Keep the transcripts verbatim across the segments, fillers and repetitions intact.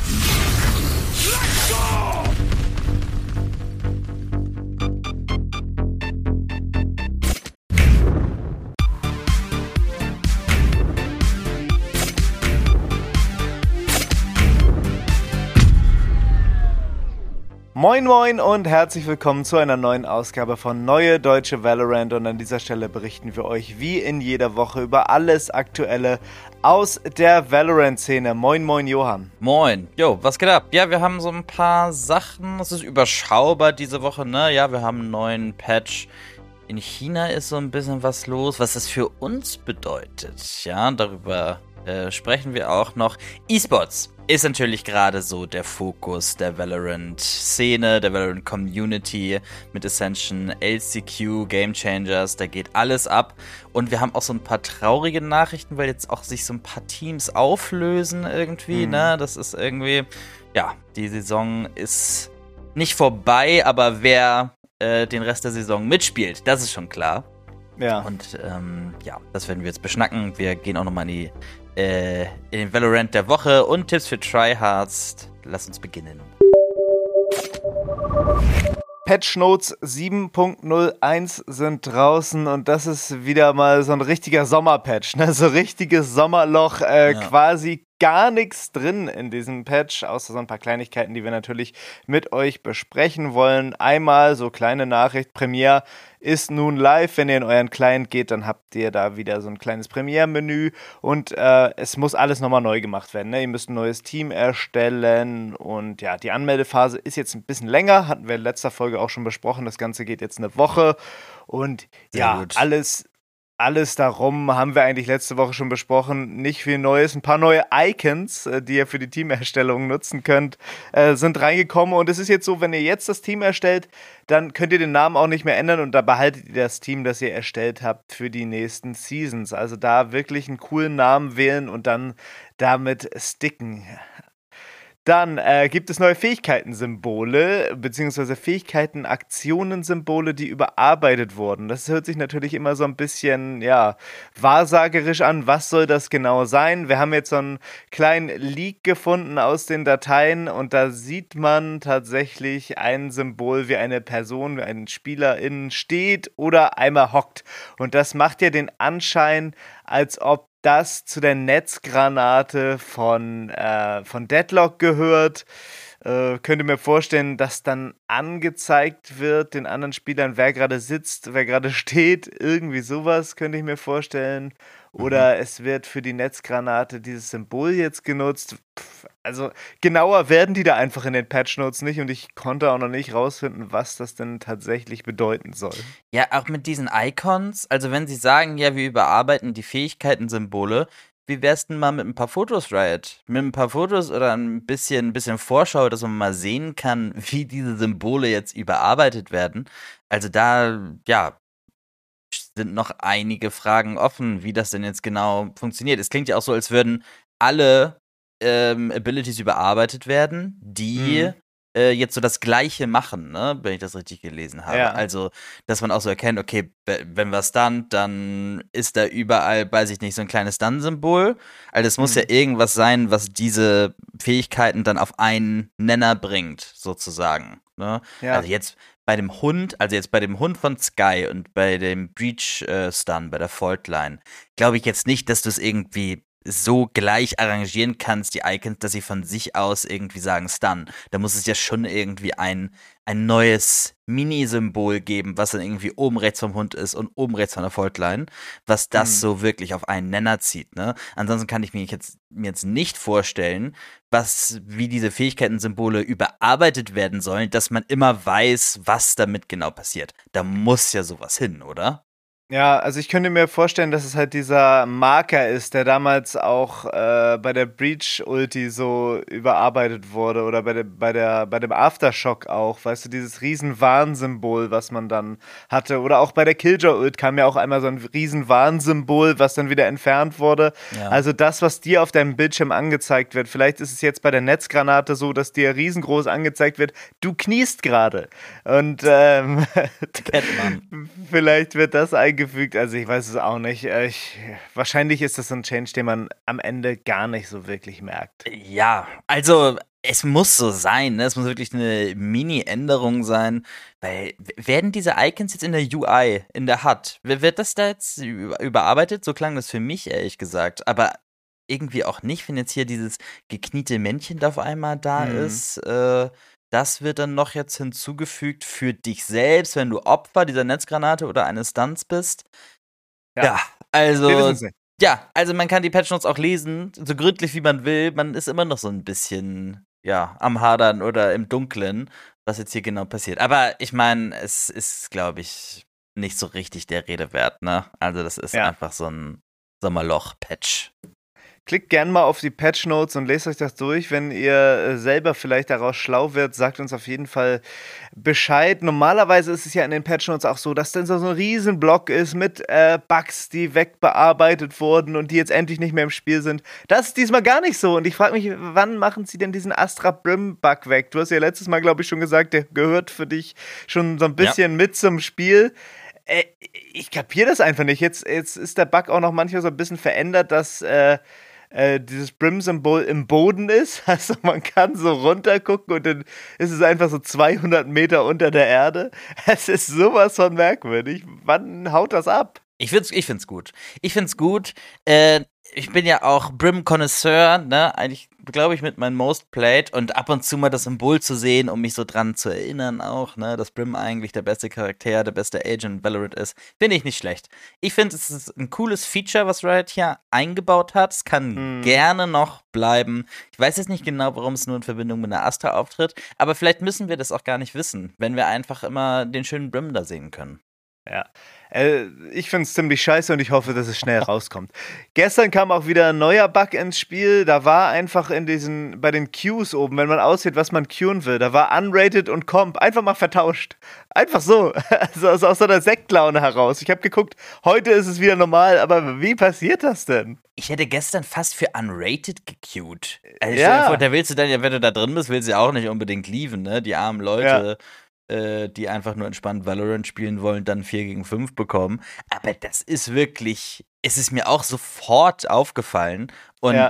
Moin Moin und herzlich willkommen zu einer neuen Ausgabe von Neue Deutsche Valorant, und an dieser Stelle berichten wir euch wie in jeder Woche über alles Aktuelle aus der Valorant-Szene. Moin Moin Johann. Moin. Jo, was geht ab? Ja, wir haben so ein paar Sachen, es ist überschaubar diese Woche, ne? Ja, wir haben einen neuen Patch. In China ist so ein bisschen was los, was das für uns bedeutet. Ja, darüber äh, sprechen wir auch noch. E-Sports ist natürlich gerade so der Fokus der Valorant-Szene, der Valorant-Community mit Ascension, L C Q, Game Changers, da geht alles ab. Und wir haben auch so ein paar traurige Nachrichten, weil jetzt auch sich so ein paar Teams auflösen irgendwie, mhm. ne? Das ist irgendwie, ja, die Saison ist nicht vorbei, aber wer äh, den Rest der Saison mitspielt, das ist schon klar. Ja. Und ähm, ja, das werden wir jetzt beschnacken. Wir gehen auch nochmal in die Äh, in den Valorant der Woche und Tipps für Tryhards. Lass uns beginnen. Patch Notes sieben Punkt null eins sind draußen und das ist wieder mal so ein richtiger Sommerpatch, ne? So richtiges Sommerloch, äh, ja. Quasi gar nichts drin in diesem Patch, außer so ein paar Kleinigkeiten, die wir natürlich mit euch besprechen wollen. Einmal so kleine Nachricht, Premiere ist nun live. Wenn ihr in euren Client geht, dann habt ihr da wieder so ein kleines Premiere-Menü und äh, es muss alles nochmal neu gemacht werden, ne? Ihr müsst ein neues Team erstellen und ja, die Anmeldephase ist jetzt ein bisschen länger, hatten wir in letzter Folge auch schon besprochen. Das Ganze geht jetzt eine Woche und Sehr ja, gut. alles... Alles darum haben wir eigentlich letzte Woche schon besprochen. Nicht viel Neues. Ein paar neue Icons, die ihr für die Teamerstellung nutzen könnt, sind reingekommen. Und es ist jetzt so, wenn ihr jetzt das Team erstellt, dann könnt ihr den Namen auch nicht mehr ändern und da behaltet ihr das Team, das ihr erstellt habt für die nächsten Seasons. Also da wirklich einen coolen Namen wählen und dann damit sticken. Dann äh, gibt es neue Fähigkeiten-Symbole, beziehungsweise Fähigkeiten-Aktionen-Symbole, die überarbeitet wurden. Das hört sich natürlich immer so ein bisschen, ja, wahrsagerisch an. Was soll das genau sein? Wir haben jetzt so einen kleinen Leak gefunden aus den Dateien und da sieht man tatsächlich ein Symbol, wie eine Person, wie ein SpielerIn steht oder einmal hockt. Und das macht ja den Anschein, als ob das zu der Netzgranate von, äh, von Deadlock gehört. Äh, könnt ihr mir vorstellen, dass dann angezeigt wird den anderen Spielern, wer gerade sitzt, wer gerade steht. Irgendwie sowas könnte ich mir vorstellen. Oder mhm. es wird für die Netzgranate dieses Symbol jetzt genutzt. Pff, also genauer werden die da einfach in den Patchnotes nicht und ich konnte auch noch nicht rausfinden, was das denn tatsächlich bedeuten soll. Ja, auch mit diesen Icons, also wenn sie sagen, ja, wir überarbeiten die Fähigkeiten-Symbole, wie wär's denn mal mit ein paar Fotos, Riot? Mit ein paar Fotos oder ein bisschen, ein bisschen Vorschau, dass man mal sehen kann, wie diese Symbole jetzt überarbeitet werden. Also da, ja, sind noch einige Fragen offen, wie das denn jetzt genau funktioniert. Es klingt ja auch so, als würden alle ähm, Abilities überarbeitet werden, die mhm. äh, jetzt so das Gleiche machen, ne? Wenn ich das richtig gelesen habe. Ja. Also, dass man auch so erkennt, okay, wenn wir stunt, dann ist da überall, weiß ich nicht, so ein kleines Stun-Symbol. Also es muss mhm. ja irgendwas sein, was diese Fähigkeiten dann auf einen Nenner bringt, sozusagen. Ne? Ja. Also jetzt bei dem Hund, also jetzt bei dem Hund von Sky und bei dem Breach-Stun, äh, bei der Faultline, glaube ich jetzt nicht, dass du es irgendwie so gleich arrangieren kannst, die Icons, dass sie von sich aus irgendwie sagen Stun. Da muss es ja schon irgendwie ein, ein neues Mini-Symbol geben, was dann irgendwie oben rechts vom Hund ist und oben rechts von der Faultline, was das mhm. so wirklich auf einen Nenner zieht, ne? Ansonsten kann ich mir jetzt, mir jetzt nicht vorstellen, was, wie diese Fähigkeiten-Symbole überarbeitet werden sollen, dass man immer weiß, was damit genau passiert. Da muss ja sowas hin, oder? Ja, also ich könnte mir vorstellen, dass es halt dieser Marker ist, der damals auch äh, bei der Breach-Ulti so überarbeitet wurde oder bei, der, bei, der, bei dem Aftershock auch, weißt du, dieses riesen Warnsymbol, was man dann hatte. Oder auch bei der Killjoy-Ult kam ja auch einmal so ein riesen Warnsymbol, was dann wieder entfernt wurde. Ja. Also das, was dir auf deinem Bildschirm angezeigt wird, vielleicht ist es jetzt bei der Netzgranate so, dass dir riesengroß angezeigt wird, du kniest gerade. Und ähm, vielleicht wird das eigentlich eingefügt, also ich weiß es auch nicht. Ich, wahrscheinlich ist das so ein Change, den man am Ende gar nicht so wirklich merkt. Ja, also es muss so sein, ne? Es muss wirklich eine Mini-Änderung sein, weil werden diese Icons jetzt in der U I, in der H U D, wird das da jetzt überarbeitet? So klang das für mich, ehrlich gesagt, aber irgendwie auch nicht, wenn jetzt hier dieses gekniete Männchen da auf einmal da mhm. ist, äh, das wird dann noch jetzt hinzugefügt für dich selbst, wenn du Opfer dieser Netzgranate oder eines Stunts bist. Ja, ja also ja, also man kann die Patch Notes auch lesen, so gründlich wie man will, man ist immer noch so ein bisschen ja, am Hadern oder im Dunklen, was jetzt hier genau passiert. Aber ich meine, es ist, glaube ich, nicht so richtig der Rede wert, ne? Also das ist ja. einfach so ein Sommerloch-Patch. Klickt gerne mal auf die Patch Notes und lest euch das durch. Wenn ihr selber vielleicht daraus schlau wird, sagt uns auf jeden Fall Bescheid. Normalerweise ist es ja in den Patch Notes auch so, dass dann so ein riesen Block ist mit äh, Bugs, die wegbearbeitet wurden und die jetzt endlich nicht mehr im Spiel sind. Das ist diesmal gar nicht so. Und ich frage mich, wann machen sie denn diesen Astra Brim Bug weg? Du hast ja letztes Mal, glaube ich, schon gesagt, der gehört für dich schon so ein bisschen ja. mit zum Spiel. Äh, ich kapiere das einfach nicht. Jetzt, jetzt ist der Bug auch noch manchmal so ein bisschen verändert, dass äh, Äh, dieses Brim-Symbol im Boden ist. Also man kann so runtergucken und dann ist es einfach so zweihundert Meter unter der Erde. Es ist sowas von merkwürdig. Wann haut das ab? Ich find's, ich find's gut. Ich find's gut. Äh, ich bin ja auch Brim-Connoisseur, ne? Eigentlich, glaube ich, mit meinem Most Played und ab und zu mal das Symbol zu sehen, um mich so dran zu erinnern auch, ne? Dass Brim eigentlich der beste Charakter, der beste Agent Valorant ist. Finde ich nicht schlecht. Ich finde, es ist ein cooles Feature, was Riot hier eingebaut hat. Es kann hm. gerne noch bleiben. Ich weiß jetzt nicht genau, warum es nur in Verbindung mit einer Astra auftritt, aber vielleicht müssen wir das auch gar nicht wissen, wenn wir einfach immer den schönen Brim da sehen können. Ja, äh, ich finde es ziemlich scheiße und ich hoffe, dass es schnell rauskommt. Gestern kam auch wieder ein neuer Bug ins Spiel. Da war einfach in diesen, bei den Queues oben, wenn man auswählt, was man queuen will, da war Unrated und Comp einfach mal vertauscht. Einfach so, also aus, aus so einer Sektlaune heraus. Ich habe geguckt, heute ist es wieder normal, aber wie passiert das denn? Ich hätte gestern fast für Unrated gequeued. Also ja. Vor, da willst du dann ja, wenn du da drin bist, willst du ja auch nicht unbedingt leaven, ne? Die armen Leute. Ja. Die einfach nur entspannt Valorant spielen wollen, dann vier gegen fünf bekommen. Aber das ist wirklich, es ist mir auch sofort aufgefallen. Und ja.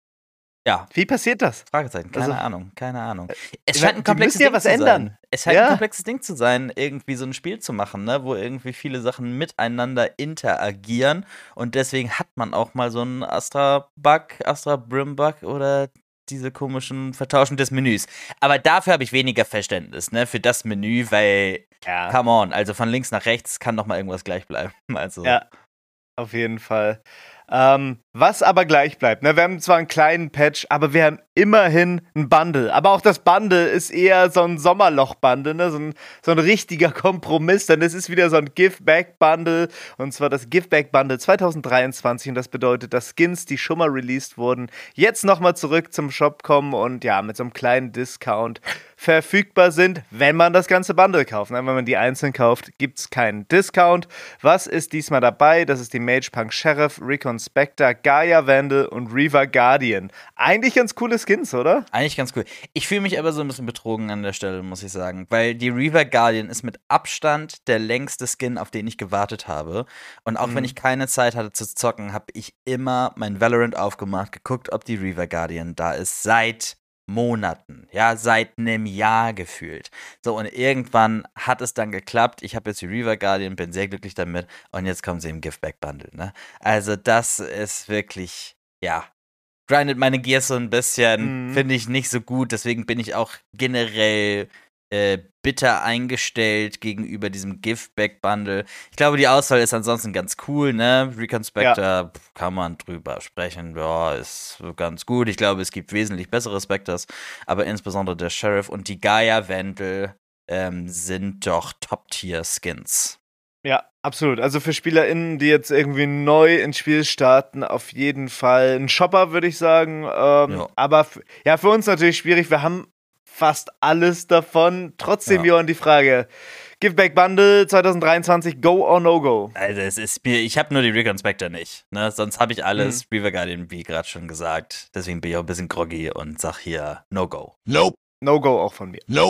ja. Wie passiert das? Fragezeichen, keine also, Ahnung, keine Ahnung. Es die, scheint ein komplexes ja Ding was zu ändern. sein. Es scheint ja. ein komplexes Ding zu sein, irgendwie so ein Spiel zu machen, ne, wo irgendwie viele Sachen miteinander interagieren. Und deswegen hat man auch mal so einen Astra-Bug, Astra-Brim-Bug oder diese komischen Vertauschen des Menüs. Aber dafür habe ich weniger Verständnis, ne, für das Menü, weil, ja. come on, also von links nach rechts kann doch mal irgendwas gleich bleiben. Also. Ja, auf jeden Fall. Ähm, was aber gleich bleibt, ne? Wir haben zwar einen kleinen Patch, aber wir haben immerhin ein Bundle. Aber auch das Bundle ist eher so ein Sommerloch-Bundle, ne? So ein, so ein richtiger Kompromiss, denn es ist wieder so ein Give-Back-Bundle, und zwar das Give-Back-Bundle zwanzig dreiundzwanzig, und das bedeutet, dass Skins, die schon mal released wurden, jetzt nochmal zurück zum Shop kommen und ja, mit so einem kleinen Discount verfügbar sind, wenn man das ganze Bundle kauft. Wenn man die einzeln kauft, gibt es keinen Discount. Was ist diesmal dabei? Das ist die Mage Punk Sheriff, Recon Spectre, Gaia Vandal und Reaver Guardian. Eigentlich ganz coole Skins, oder? Eigentlich ganz cool. Ich fühle mich aber so ein bisschen betrogen an der Stelle, muss ich sagen, weil die Reaver Guardian ist mit Abstand der längste Skin, auf den ich gewartet habe. Und auch mhm. wenn ich keine Zeit hatte zu zocken, habe ich immer mein Valorant aufgemacht, geguckt, ob die Reaver Guardian da ist. Seit Monaten, ja, seit einem Jahr gefühlt. So, und irgendwann hat es dann geklappt. Ich habe jetzt die Reaver Guardian, bin sehr glücklich damit, und jetzt kommen sie im Giveback-Bundle, ne? Also das ist wirklich, ja, grindet meine Gears so ein bisschen, mhm. finde ich nicht so gut, deswegen bin ich auch generell äh, bitter eingestellt gegenüber diesem Giveback-Bundle. Ich glaube, die Auswahl ist ansonsten ganz cool, ne? Recon Spectre, ja. kann man drüber sprechen, ja, ist ganz gut. Ich glaube, es gibt wesentlich bessere Spectres, aber insbesondere der Sheriff und die Gaia Vandal ähm, sind doch Top-Tier-Skins. Ja, absolut. Also für SpielerInnen, die jetzt irgendwie neu ins Spiel starten, auf jeden Fall ein Shopper, würde ich sagen. Ähm, ja. Aber f- ja, für uns natürlich schwierig. Wir haben fast alles davon. Trotzdem, ja. Johann, die Frage: Giveback Bundle zwanzig dreiundzwanzig, go or no go? Also es ist mir, ich habe nur die Recon Spectre nicht, ne? Sonst habe ich alles, mhm. Reaver Guardian, wie gerade schon gesagt. Deswegen bin ich auch ein bisschen groggy und sag hier no go. Nope. No go auch von mir. Nope.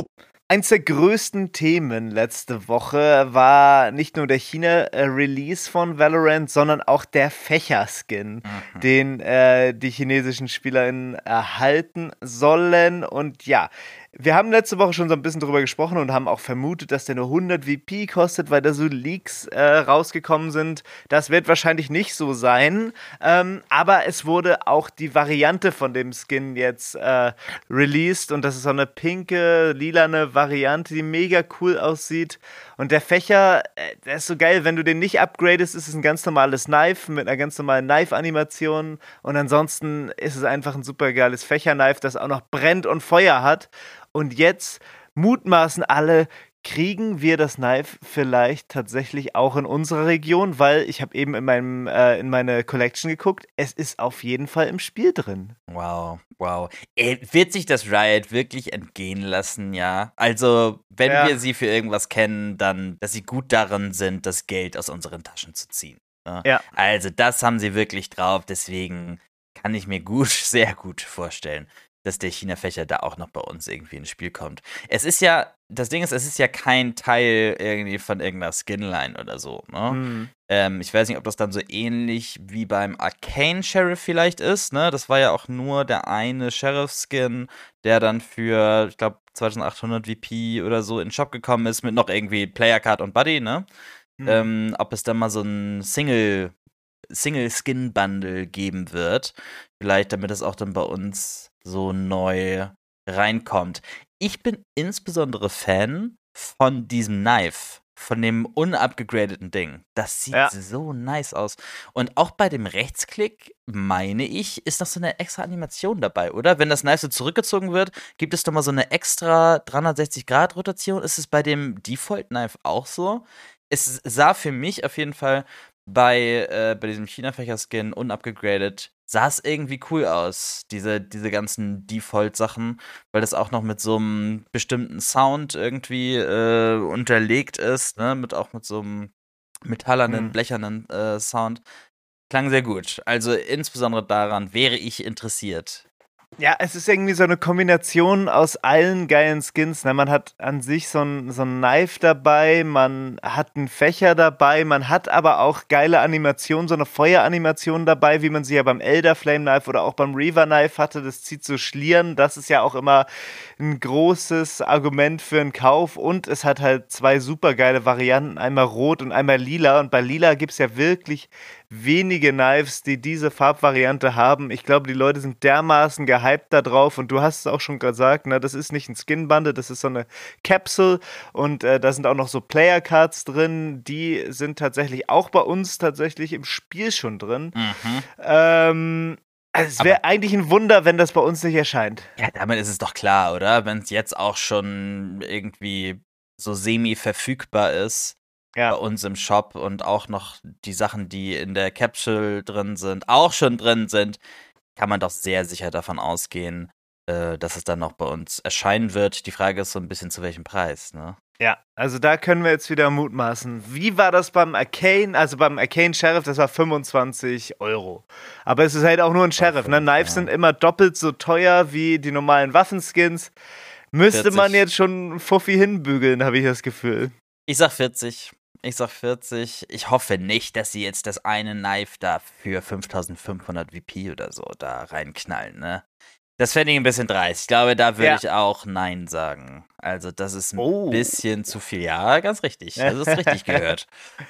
Eins der größten Themen letzte Woche war nicht nur der China-Release von Valorant, sondern auch der Fächer-Skin, mhm. den äh, die chinesischen SpielerInnen erhalten sollen. Und ja, wir haben letzte Woche schon so ein bisschen drüber gesprochen und haben auch vermutet, dass der nur hundert V P kostet, weil da so Leaks äh, rausgekommen sind. Das wird wahrscheinlich nicht so sein. Ähm, aber es wurde auch die Variante von dem Skin jetzt äh, released und das ist so eine pinke, lilane Variante, die mega cool aussieht. Und der Fächer, äh, der ist so geil, wenn du den nicht upgradest, ist es ein ganz normales Knife mit einer ganz normalen Knife-Animation und ansonsten ist es einfach ein super geiles Fächer-Knife, das auch noch brennt und Feuer hat. Und jetzt mutmaßen alle, kriegen wir das Knife vielleicht tatsächlich auch in unserer Region, weil ich habe eben in meinem äh, in meine Collection geguckt, es ist auf jeden Fall im Spiel drin. Wow, wow. Ey, wird sich das Riot wirklich entgehen lassen, ja? Also, wenn ja. wir sie für irgendwas kennen, dann, dass sie gut darin sind, das Geld aus unseren Taschen zu ziehen. Ja? Ja. Also, das haben sie wirklich drauf, deswegen kann ich mir gut, sehr gut vorstellen, dass der China-Fächer da auch noch bei uns irgendwie ins Spiel kommt. Es ist ja, das Ding ist, es ist ja kein Teil irgendwie von irgendeiner Skinline oder so, ne? Mhm. Ähm, ich weiß nicht, ob das dann so ähnlich wie beim Arcane Sheriff vielleicht ist, ne? Das war ja auch nur der eine Sheriff-Skin, der dann für, ich glaube, zweitausendachthundert V P oder so in den Shop gekommen ist, mit noch irgendwie Player Card und Buddy, ne? Mhm. Ähm, ob es dann mal so ein Single, Single-Skin-Bundle geben wird, vielleicht, damit es auch dann bei uns so neu reinkommt. Ich bin insbesondere Fan von diesem Knife, von dem unupgradeten Ding. Das sieht ja. so nice aus. Und auch bei dem Rechtsklick, meine ich, ist noch so eine extra Animation dabei, oder? Wenn das Knife so zurückgezogen wird, gibt es doch mal so eine extra dreihundertsechzig Grad Rotation. Ist es bei dem Default Knife auch so? Es sah für mich auf jeden Fall bei, äh, bei diesem China-Fächer-Skin unupgradet, sah es irgendwie cool aus, diese, diese ganzen Default-Sachen, weil das auch noch mit so einem bestimmten Sound irgendwie äh, unterlegt ist, ne, mit auch mit so einem metallernen, mhm. blechernen äh, Sound. Klang sehr gut. Also insbesondere daran wäre ich interessiert. Ja, es ist irgendwie so eine Kombination aus allen geilen Skins. Ne? Man hat an sich so ein, so ein Knife dabei, man hat einen Fächer dabei, man hat aber auch geile Animationen, so eine Feueranimation dabei, wie man sie ja beim Elder Flame Knife oder auch beim Reaver Knife hatte. Das zieht so Schlieren, das ist ja auch immer ein großes Argument für einen Kauf. Und es hat halt zwei super geile Varianten, einmal rot und einmal lila. Und bei lila gibt es ja wirklich wenige Knives, die diese Farbvariante haben. Ich glaube, die Leute sind dermaßen gehypt da drauf und du hast es auch schon gesagt, ne, das ist nicht ein Skin-Bundle, das ist so eine Capsule und äh, da sind auch noch so Player-Cards drin, die sind tatsächlich auch bei uns tatsächlich im Spiel schon drin. Mhm. Ähm, also es wäre eigentlich ein Wunder, wenn das bei uns nicht erscheint. Ja, damit ist es doch klar, oder? Wenn es jetzt auch schon irgendwie so semi-verfügbar ist. Ja. Bei uns im Shop und auch noch die Sachen, die in der Capsule drin sind, auch schon drin sind, kann man doch sehr sicher davon ausgehen, äh, dass es dann noch bei uns erscheinen wird. Die Frage ist so ein bisschen, zu welchem Preis, ne? Ja, also da können wir jetzt wieder mutmaßen. Wie war das beim Arcane? Also beim Arcane Sheriff, das war fünfundzwanzig Euro. Aber es ist halt auch nur ein Sheriff, ne? Knives ja. sind immer doppelt so teuer wie die normalen Waffenskins. Müsste vierzig man jetzt schon Fuffi hinbügeln, habe ich das Gefühl. Ich sag vierzig. Ich sag vierzig. Ich hoffe nicht, dass sie jetzt das eine Knife da für fünftausendfünfhundert V P oder so da reinknallen, ne? Das fände ich ein bisschen dreist. Ich glaube, da würde ja. ich auch Nein sagen. Also, das ist ein oh. bisschen zu viel. Ja, ganz richtig. Das ist richtig gehört.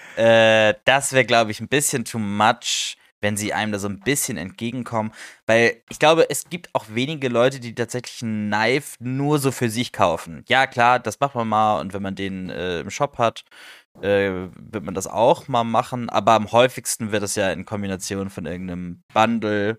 Äh, das wäre, glaube ich, ein bisschen too much, wenn sie einem da so ein bisschen entgegenkommen. Weil ich glaube, es gibt auch wenige Leute, die tatsächlich einen Knife nur so für sich kaufen. Ja, klar, das macht man mal. Und wenn man den äh, im Shop hat, äh, wird man das auch mal machen. Aber am häufigsten wird es ja in Kombination von irgendeinem Bundle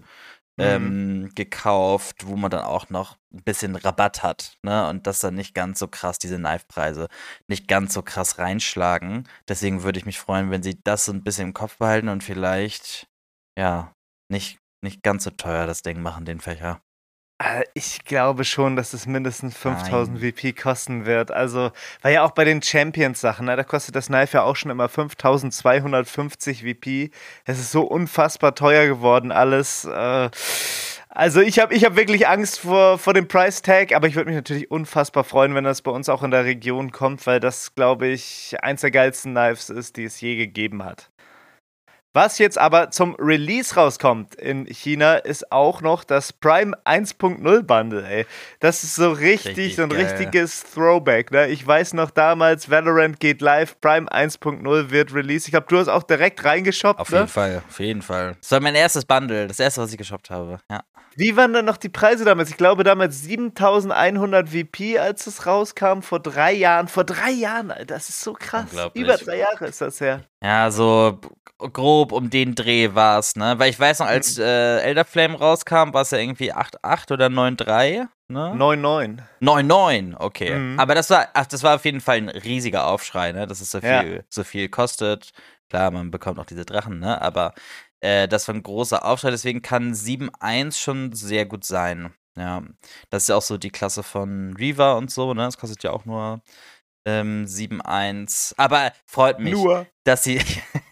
ähm, mhm. gekauft, wo man dann auch noch ein bisschen Rabatt hat, ne? Und das dann nicht ganz so krass, diese Knife-Preise, nicht ganz so krass reinschlagen. Deswegen würde ich mich freuen, wenn sie das so ein bisschen im Kopf behalten und vielleicht, ja, nicht, nicht ganz so teuer das Ding machen, den Fächer. Äh, Ich glaube schon, dass es mindestens fünftausend Nein. V P kosten wird. Also, war ja auch bei den Champions-Sachen, ne? Da kostet das Knife ja auch schon immer fünftausendzweihundertfünfzig V P. Es ist so unfassbar teuer geworden, alles. Äh, also, ich habe ich hab wirklich Angst vor, vor dem Price-Tag, aber ich würde mich natürlich unfassbar freuen, wenn das bei uns auch in der Region kommt, weil das, glaube ich, eins der geilsten Knives ist, die es je gegeben hat. Was jetzt aber zum Release rauskommt in China, ist auch noch das Prime eins Punkt null Bundle, ey. Das ist so richtig, so Richtig ein geil. richtiges Throwback, ne? Ich weiß noch damals, Valorant geht live, Prime eins Punkt null wird released. Ich glaube, du hast auch direkt reingeshoppt, Auf ne? jeden Fall, auf jeden Fall. Das war mein erstes Bundle, das erste, was ich geshoppt habe. Ja. Wie waren dann noch die Preise damals? Ich glaube damals siebentausendeinhundert V P, als es rauskam, vor drei Jahren. Vor drei Jahren, Alter, das ist so krass. Unglaublich. Über drei Jahre ist das her. Ja, so grob um den Dreh war es, ne? Weil ich weiß noch, als äh, Elder Flame rauskam, war es ja irgendwie acht Komma acht oder neun Komma drei, ne? neun neun. neun Komma neun, okay. Mhm. Aber das war, ach, das war auf jeden Fall ein riesiger Aufschrei, ne? Dass es so viel, Ja. so viel kostet. Klar, man bekommt auch diese Drachen, ne? Aber äh, das war ein großer Aufschrei, deswegen kann sieben Komma eins schon sehr gut sein. Ja. Das ist ja auch so die Klasse von Reaver und so, ne? Das kostet ja auch nur ähm, sieben Komma eins. Aber freut mich, Nur. dass sie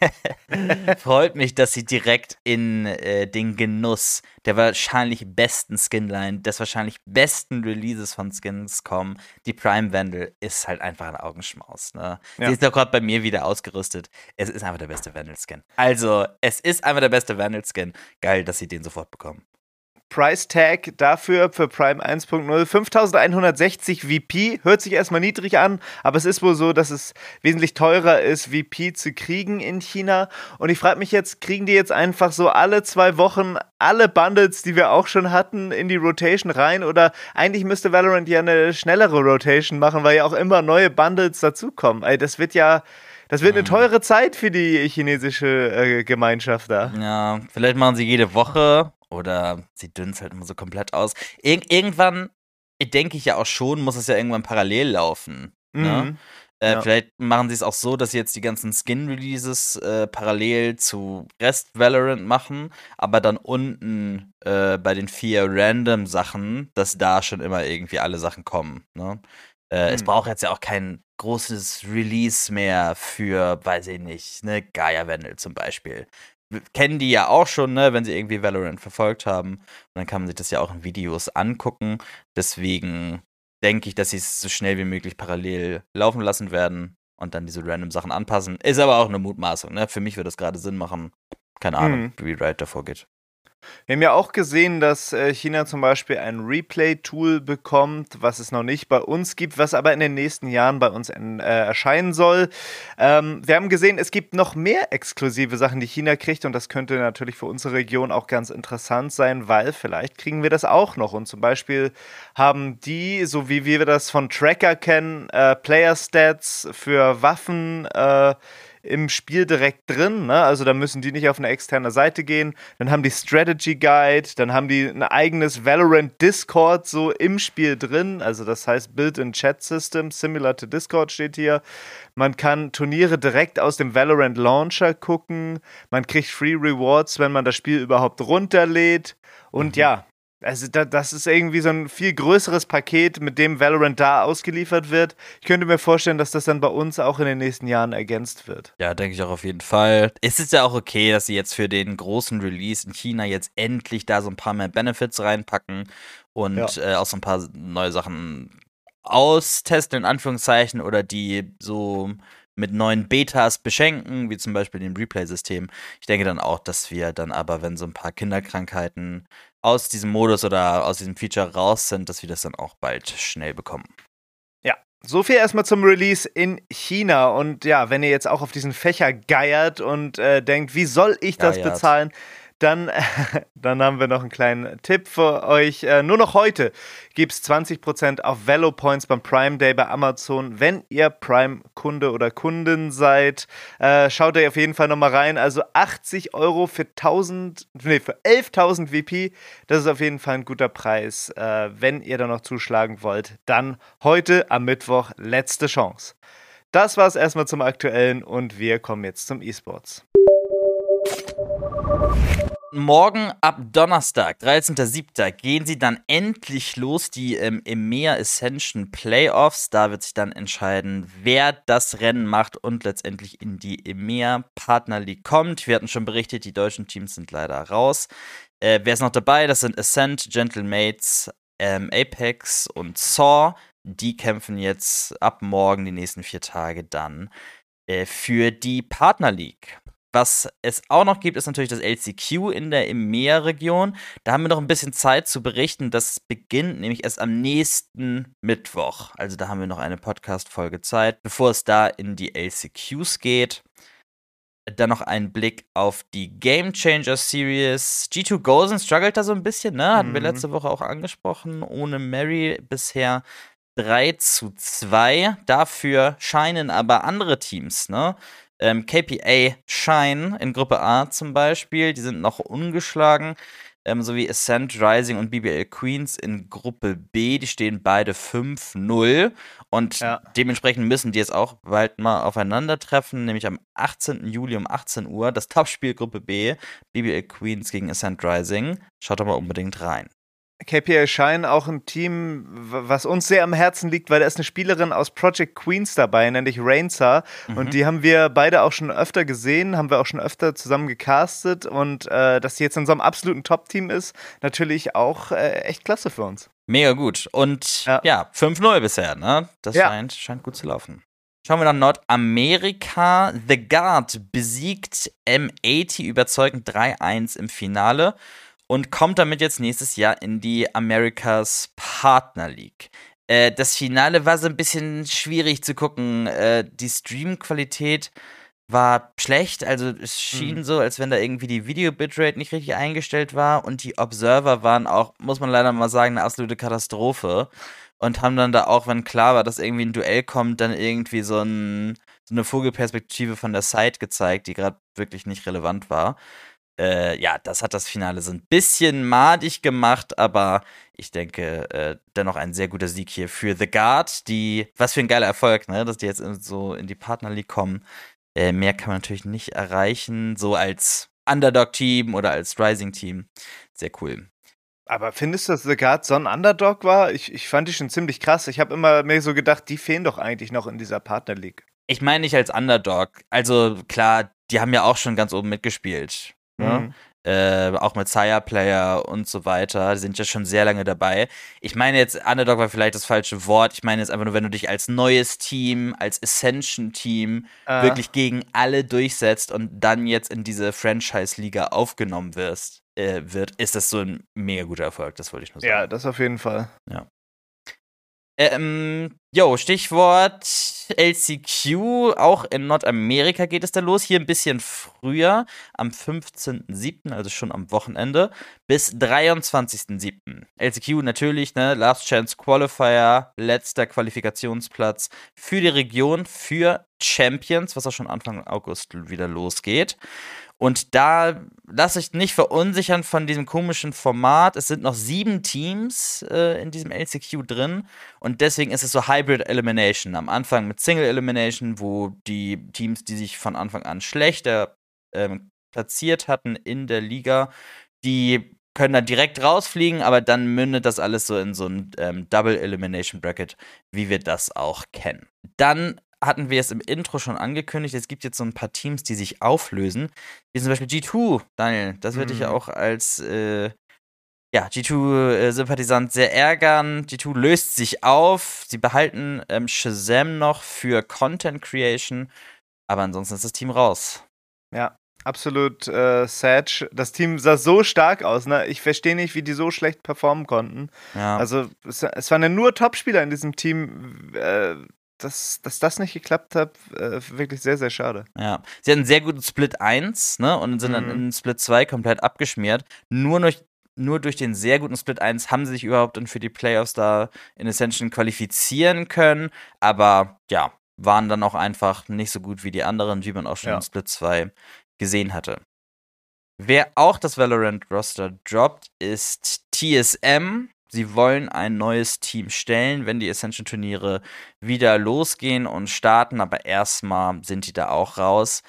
freut mich, dass sie direkt in äh, den Genuss der wahrscheinlich besten Skinline, des wahrscheinlich besten Releases von Skins kommen. Die Prime Vandal ist halt einfach ein Augenschmaus. Ne? Ja. Sie ist doch gerade bei mir wieder ausgerüstet. Es ist einfach der beste Vandal-Skin. Also, es ist einfach der beste Vandal-Skin. Geil, dass sie den sofort bekommen. Price Tag dafür für Prime eins Punkt null fünftausendeinhundertsechzig V P. Hört sich erstmal niedrig an, aber es ist wohl so, dass es wesentlich teurer ist, V P zu kriegen in China. Und ich frage mich jetzt, kriegen die jetzt einfach so alle zwei Wochen alle Bundles, die wir auch schon hatten, in die Rotation rein? Oder eigentlich müsste Valorant ja eine schnellere Rotation machen, weil ja auch immer neue Bundles dazukommen. Ey, das wird ja, das wird eine teure Zeit für die chinesische äh, Gemeinschaft da. Ja, vielleicht machen sie jede Woche oder sie dünnen es halt immer so komplett aus. Ir irgendwann, denke ich ja auch schon, muss es ja irgendwann parallel laufen. Ne? Mhm. Äh, Ja. Vielleicht machen sie es auch so, dass sie jetzt die ganzen Skin-Releases äh, parallel zu Rest Valorant machen, aber dann unten äh, bei den vier Random-Sachen, dass da schon immer irgendwie alle Sachen kommen. Ne? Äh, Es Mhm. braucht jetzt ja auch kein großes Release mehr für, weiß ich nicht, ne, Gaia Vandal zum Beispiel. W- Kennen die ja auch schon, ne, wenn sie irgendwie Valorant verfolgt haben. Und dann kann man sich das ja auch in Videos angucken. Deswegen denke ich, dass sie es so schnell wie möglich parallel laufen lassen werden und dann diese random Sachen anpassen. Ist aber auch eine Mutmaßung, ne? Für mich würde das gerade Sinn machen. Keine Ahnung, Mhm. wie Riot davor geht. Wir haben ja auch gesehen, dass äh, China zum Beispiel ein Replay-Tool bekommt, was es noch nicht bei uns gibt, was aber in den nächsten Jahren bei uns in, äh, erscheinen soll. Ähm, wir haben gesehen, es gibt noch mehr exklusive Sachen, die China kriegt, und das könnte natürlich für unsere Region auch ganz interessant sein, weil vielleicht kriegen wir das auch noch. Und zum Beispiel haben die, so wie wir das von Tracker kennen, äh, Player-Stats für Waffen äh, im Spiel direkt drin, ne? Also da müssen die nicht auf eine externe Seite gehen. Dann haben die Strategy Guide, dann haben die ein eigenes Valorant Discord so im Spiel drin, also das heißt Built-in Chat System, similar to Discord steht hier. Man kann Turniere direkt aus dem Valorant Launcher gucken, man kriegt Free Rewards, wenn man das Spiel überhaupt runterlädt, und Mhm. ja, also da, das ist irgendwie so ein viel größeres Paket, mit dem Valorant da ausgeliefert wird. Ich könnte mir vorstellen, dass das dann bei uns auch in den nächsten Jahren ergänzt wird. Ja, denke ich auch auf jeden Fall. Es ist ja auch okay, dass sie jetzt für den großen Release in China jetzt endlich da so ein paar mehr Benefits reinpacken und Ja. äh, auch so ein paar neue Sachen austesten, in Anführungszeichen, oder die so mit neuen Betas beschenken, wie zum Beispiel dem Replay-System. Ich denke dann auch, dass wir dann aber, wenn so ein paar Kinderkrankheiten aus diesem Modus oder aus diesem Feature raus sind, dass wir das dann auch bald schnell bekommen. Ja, so viel erstmal zum Release in China. Und ja, wenn ihr jetzt auch auf diesen Fächer geiert und äh, denkt, wie soll ich das Geiert. bezahlen, dann, dann haben wir noch einen kleinen Tipp für euch. Äh, nur noch heute gibt es zwanzig Prozent auf Valo Points beim Prime Day bei Amazon, wenn ihr Prime-Kunde oder Kundin seid. Äh, schaut da auf jeden Fall nochmal rein. Also achtzig Euro für tausend, nee, für elftausend V P. Das ist auf jeden Fall ein guter Preis. Äh, wenn ihr da noch zuschlagen wollt, dann heute am Mittwoch letzte Chance. Das war's erstmal zum Aktuellen und wir kommen jetzt zum E-Sports. Morgen ab Donnerstag, dreizehnter siebter gehen sie dann endlich los, die ähm, EMEA Ascension Playoffs. Da wird sich dann entscheiden, wer das Rennen macht und letztendlich in die EMEA Partner League kommt. Wir hatten schon berichtet, die deutschen Teams sind leider raus. Äh, wer ist noch dabei? Das sind Ascent, Gentlemates, ähm, Apex und Saw. Die kämpfen jetzt ab morgen die nächsten vier Tage dann äh, für die Partner League. Was es auch noch gibt, ist natürlich das L C Q in der EMEA-Region. Da haben wir noch ein bisschen Zeit zu berichten. Das beginnt nämlich erst am nächsten Mittwoch. Also da haben wir noch eine Podcast-Folge Zeit, bevor es da in die L C Qs geht. Dann noch ein Blick auf die Game Changer Series. G zwei Gozen struggelt da so ein bisschen, ne? Hatten mhm. wir letzte Woche auch angesprochen. Ohne Mary bisher drei zu zwei. Dafür scheinen aber andere Teams, ne? Ähm, K P A Shine in Gruppe A zum Beispiel, die sind noch ungeschlagen, ähm, sowie Ascent, Rising und B B L Queens in Gruppe B, die stehen beide fünf null und ja. dementsprechend müssen die jetzt auch bald mal aufeinandertreffen, nämlich am achtzehnten Juli um achtzehn Uhr, das Topspiel Gruppe B, B B L Queens gegen Ascent Rising, schaut doch mal unbedingt rein. K P A Shine auch ein Team, was uns sehr am Herzen liegt, weil da ist eine Spielerin aus Project Queens dabei, nämlich Rainsa. Mhm. Und die haben wir beide auch schon öfter gesehen, haben wir auch schon öfter zusammen gecastet. Und äh, dass sie jetzt in so einem absoluten Top-Team ist, natürlich auch äh, echt klasse für uns. Mega gut. Und ja, ja fünf null bisher, ne? Das ja. scheint, scheint gut zu laufen. Schauen wir nach Nordamerika. The Guard besiegt M achtzig überzeugend drei eins im Finale. Und kommt damit jetzt nächstes Jahr in die Americas Partner League. Äh, das Finale war so ein bisschen schwierig zu gucken. Äh, die Streamqualität war schlecht. Also es schien mhm. so, als wenn da irgendwie die Video-Bitrate nicht richtig eingestellt war. Und die Observer waren auch, muss man leider mal sagen, eine absolute Katastrophe. Und haben dann da auch, wenn klar war, dass irgendwie ein Duell kommt, dann irgendwie so, ein, so eine Vogelperspektive von der Side gezeigt, die gerade wirklich nicht relevant war. Äh, ja, das hat das Finale so ein bisschen madig gemacht, aber ich denke, äh, dennoch ein sehr guter Sieg hier für The Guard, die, was für ein geiler Erfolg, ne, dass die jetzt so in die Partner League kommen. Äh, mehr kann man natürlich nicht erreichen, so als Underdog-Team oder als Rising-Team. Sehr cool. Aber findest du, dass The Guard so ein Underdog war? Ich, ich fand die schon ziemlich krass. Ich habe immer mir so gedacht, die fehlen doch eigentlich noch in dieser Partner League. Ich meine nicht als Underdog. Also klar, die haben ja auch schon ganz oben mitgespielt. Mhm. Äh, auch mit Sire Player und so weiter, die sind ja schon sehr lange dabei. Ich meine jetzt, Underdog war vielleicht das falsche Wort, ich meine jetzt einfach nur, wenn du dich als neues Team, als Ascension-Team äh. wirklich gegen alle durchsetzt und dann jetzt in diese Franchise-Liga aufgenommen wirst, äh, wird, ist das so ein mega guter Erfolg, das wollte ich nur sagen. Ja, das auf jeden Fall. Ja. Ähm, jo, Stichwort L C Q, auch in Nordamerika geht es da los, hier ein bisschen früher, am fünfzehnten siebten, also schon am Wochenende, bis dreiundzwanzigsten siebten L C Q natürlich, ne, Last Chance Qualifier, letzter Qualifikationsplatz für die Region, für Champions, was auch schon Anfang August wieder losgeht. Und da lass euch nicht verunsichern von diesem komischen Format. Es sind noch sieben Teams äh, in diesem L C Q drin. Und deswegen ist es so Hybrid Elimination. Am Anfang mit Single Elimination, wo die Teams, die sich von Anfang an schlechter ähm, platziert hatten in der Liga, die können dann direkt rausfliegen, aber dann mündet das alles so in so ein ähm, Double Elimination Bracket, wie wir das auch kennen. Dann hatten wir es im Intro schon angekündigt, es gibt jetzt so ein paar Teams, die sich auflösen. Wie zum Beispiel G zwei, Daniel, das würde ich ja auch als äh, ja, G zwei-Sympathisant sehr ärgern. G zwei löst sich auf, sie behalten ähm, Shazam noch für Content Creation, aber ansonsten ist das Team raus. Ja, absolut äh, sad. Das Team sah so stark aus, ne? Ich verstehe nicht, wie die so schlecht performen konnten. Ja. Also es, es waren ja nur Topspieler in diesem Team, äh, Dass, dass das nicht geklappt hat, äh, wirklich sehr, sehr schade. Ja, sie hatten einen sehr guten Split eins, ne, und sind mhm. dann in Split zwei komplett abgeschmiert. Nur durch, nur durch den sehr guten Split eins haben sie sich überhaupt dann für die Playoffs da in Ascension qualifizieren können, aber ja, waren dann auch einfach nicht so gut wie die anderen, wie man auch schon ja. in Split zwei gesehen hatte. Wer auch das Valorant-Roster droppt, ist T S M. Sie wollen ein neues Team stellen, wenn die Ascension-Turniere wieder losgehen und starten, aber erstmal sind die da auch raus.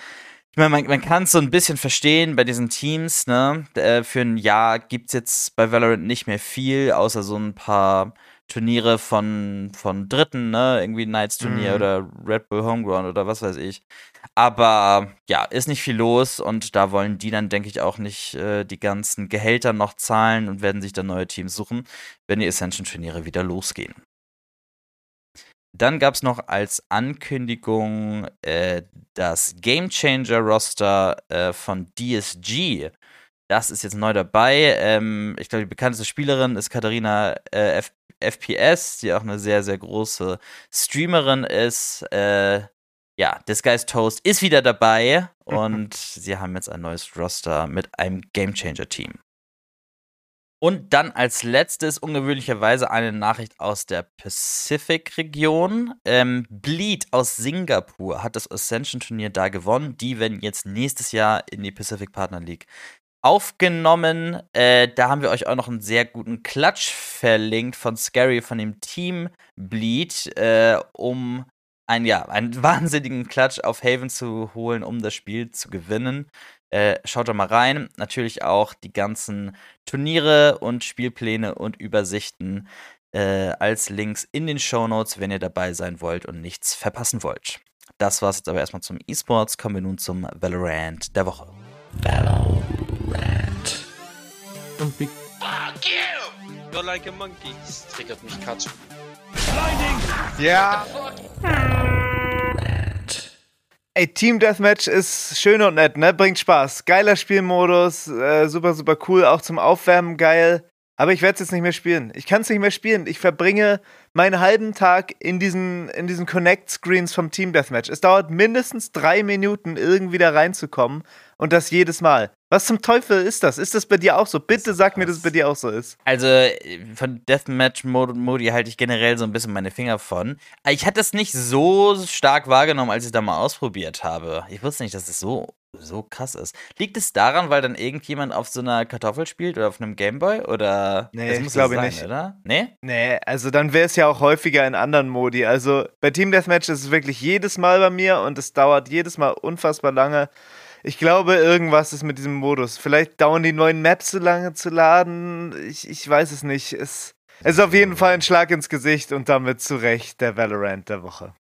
Ich meine, man, man kann es so ein bisschen verstehen bei diesen Teams, ne? Äh, für ein Jahr gibt es jetzt bei Valorant nicht mehr viel, außer so ein paar Turniere von, von Dritten, ne? Irgendwie Knights-Turnier mhm. oder Red Bull Homeground oder was weiß ich. Aber ja, ist nicht viel los und da wollen die dann, denke ich, auch nicht äh, die ganzen Gehälter noch zahlen und werden sich dann neue Teams suchen, wenn die Ascension-Turniere wieder losgehen. Dann gab es noch als Ankündigung äh, das Game Changer Roster äh, von D S G. Das ist jetzt neu dabei. Ähm, ich glaube, die bekannteste Spielerin ist Katharina äh, F- F P S, die auch eine sehr, sehr große Streamerin ist. Äh, ja, Disguised Toast ist wieder dabei und sie haben jetzt ein neues Roster mit einem Game Changer Team. Und dann als letztes ungewöhnlicherweise eine Nachricht aus der Pacific-Region. Ähm, Bleed aus Singapur hat das Ascension-Turnier da gewonnen. Die werden jetzt nächstes Jahr in die Pacific Partner League aufgenommen. Äh, da haben wir euch auch noch einen sehr guten Klatsch verlinkt von Scary, von dem Team Bleed, äh, um einen, ja, einen wahnsinnigen Klatsch auf Haven zu holen, um das Spiel zu gewinnen. Äh, schaut da mal rein. Natürlich auch die ganzen Turniere und Spielpläne und Übersichten äh, als Links in den Shownotes, wenn ihr dabei sein wollt und nichts verpassen wollt. Das war's jetzt aber erstmal zum E-Sports. Kommen wir nun zum Valorant der Woche. Valorant. Fuck you! You're like a monkey. Das triggert mich Katsch. Ja. Ey, Team Deathmatch ist schön und nett, ne? Bringt Spaß. Geiler Spielmodus, äh, super, super cool. Auch zum Aufwärmen geil. Aber ich werde es jetzt nicht mehr spielen. Ich kann es nicht mehr spielen. Ich verbringe meinen halben Tag in diesen, in diesen Connect-Screens vom Team Deathmatch. Es dauert mindestens drei Minuten, irgendwie da reinzukommen. Und das jedes Mal. Was zum Teufel ist das? Ist das bei dir auch so? Bitte sag mir, dass es bei dir auch so ist. Also von Deathmatch-Modi halte ich generell so ein bisschen meine Finger von. Ich hatte es nicht so stark wahrgenommen, als ich es da mal ausprobiert habe. Ich wusste nicht, dass es so, so krass ist. Liegt es daran, weil dann irgendjemand auf so einer Kartoffel spielt oder auf einem Gameboy? Oder nee, das muss ich glaube sein, nicht. Oder? Nee? Nee, also dann wäre es ja auch häufiger in anderen Modi. Also bei Team Deathmatch ist es wirklich jedes Mal bei mir und es dauert jedes Mal unfassbar lange. Ich glaube, irgendwas ist mit diesem Modus. Vielleicht dauern die neuen Maps so lange zu laden. Ich, ich weiß es nicht. Es, es ist auf jeden Fall ein Schlag ins Gesicht und damit zu Recht der Valorant der Woche.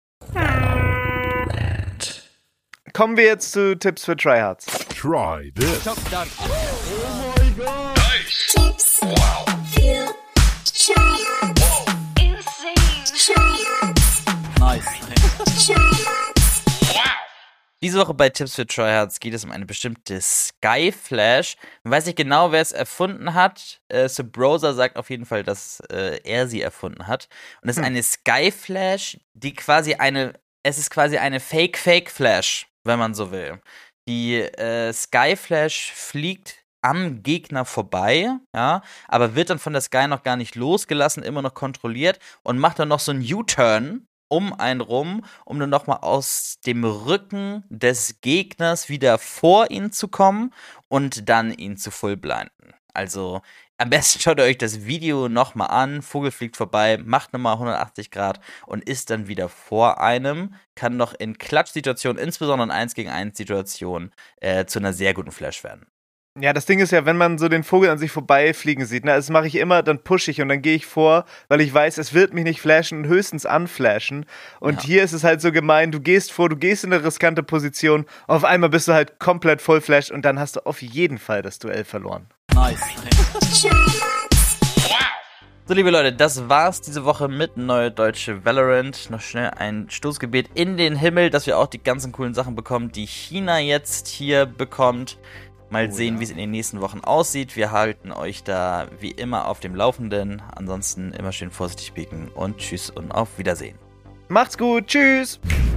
Kommen wir jetzt zu Tipps für Tryhards. Try this. Top done. Oh my god. Nice. Tips wow. für Tryhards. Wow. Insane. Tryhards. Nice. Tryhards. Diese Woche bei Tipps für Tryhards geht es um eine bestimmte Skyflash. Man weiß nicht genau, wer es erfunden hat. Äh, Subrosa sagt auf jeden Fall, dass äh, er sie erfunden hat. Und es ist hm. eine Skyflash, die quasi eine, es ist quasi eine Fake-Fake-Flash, wenn man so will. Die äh, Skyflash fliegt am Gegner vorbei, ja, aber wird dann von der Sky noch gar nicht losgelassen, immer noch kontrolliert und macht dann noch so einen U-Turn um einen rum, um dann nochmal aus dem Rücken des Gegners wieder vor ihn zu kommen und dann ihn zu fullblinden. Also am besten schaut ihr euch das Video nochmal an, Vogel fliegt vorbei, macht nochmal hundertachtzig Grad und ist dann wieder vor einem, kann noch in Klatschsituationen, insbesondere in eins gegen eins Situationen, äh, zu einer sehr guten Flash werden. Ja, das Ding ist ja, wenn man so den Vogel an sich vorbeifliegen sieht, ne, das mache ich immer, dann pushe ich und dann gehe ich vor, weil ich weiß, es wird mich nicht flashen und höchstens anflashen. Und ja. Hier ist es halt so gemein, du gehst vor, du gehst in eine riskante Position, auf einmal bist du halt komplett voll flash und dann hast du auf jeden Fall das Duell verloren. Nice. So, liebe Leute, das war's diese Woche mit Neue Deutsche Valorant. Noch schnell ein Stoßgebet in den Himmel, dass wir auch die ganzen coolen Sachen bekommen, die China jetzt hier bekommt. Mal oh, sehen, ja. wie es in den nächsten Wochen aussieht. Wir halten euch da wie immer auf dem Laufenden. Ansonsten immer schön vorsichtig pieken und tschüss und auf Wiedersehen. Macht's gut, tschüss!